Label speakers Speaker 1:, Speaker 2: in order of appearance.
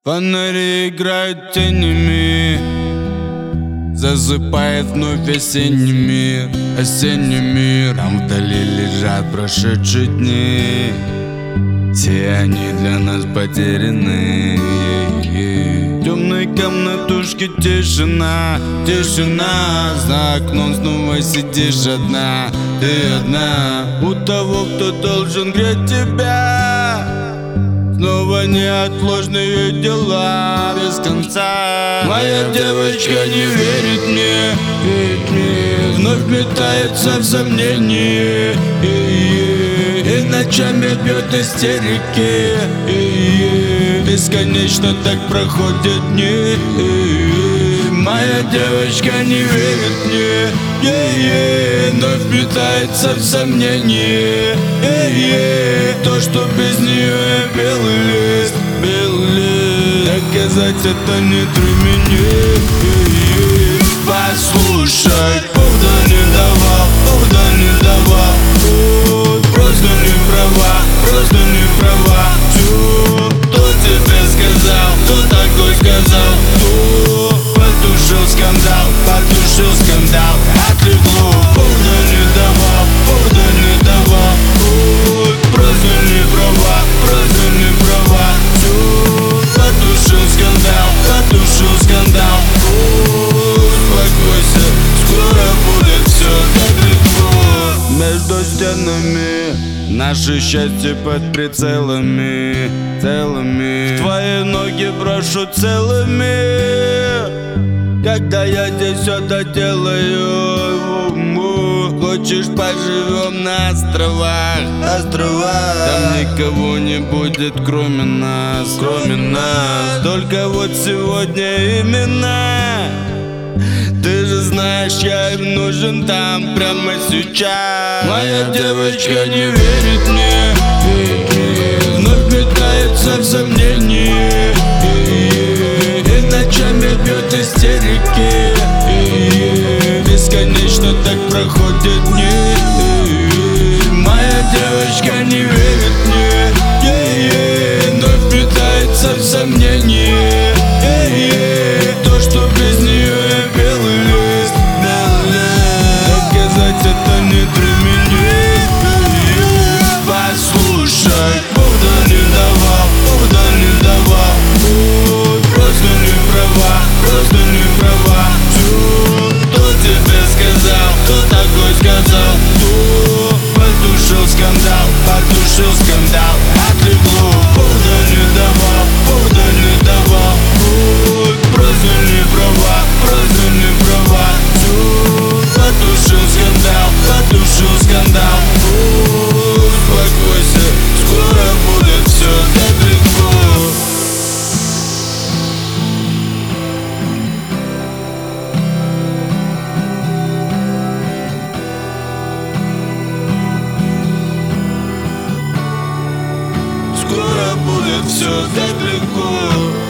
Speaker 1: Фонари играют тенями, засыпает вновь осенний мир, осенний мир. Там вдали лежат прошедшие дни, все они для нас потеряны. Темной комнатушке тишина, тишина. За окном снова сидишь одна, ты одна. У того, кто должен греть тебя, снова неотложные дела без конца. Моя девочка не верит мне, вновь метается в сомнении, и ночами бьет истерики. Бесконечно так проходят дни. Моя девочка не верит мне, вновь метается в сомнении, то, что без нее я белый лист, белый лист. Доказать это не мне. Послушай, повода не давал, повода не давал. Просто не права, просто не права. Кто тебе сказал, кто такой сказал, кто потушил скандал, потушил скандал. Отлегло, повода не давал, повода не давал. Просто не права, просто не права. Потушил скандал, потушил скандал. Успокойся, скоро будет все так легко. Между стенами наше счастье под прицелами, целыми. В твои ноги брошу целыми, когда я здесь все доделаю. Хочешь, поживем на островах, островах. Там никого не будет, кроме нас, кроме нас. Только вот сегодня именно. Ты же знаешь, я им нужен там прямо сейчас. Моя девочка не верит мне, вновь метается в сомнении, и ночами бьет истерики. Бесконечно так проходят дни. Моя девочка не верит мне, вновь метается в сомнении, то, что без нее я белый лист, белый лист. Доказать это не мне. Послушай, повода не давал, повода не давал. Просто не права, просто не права. Кто тебе сказал, кто такой сказал, кто потушил скандал, потушил скандал. Отлегло, повода не давал, повода не давал. Просто не права, просто не права. Потушил скандал, потушил скандал. Успокойся, скоро будет все так легко. Скоро будет все так легко.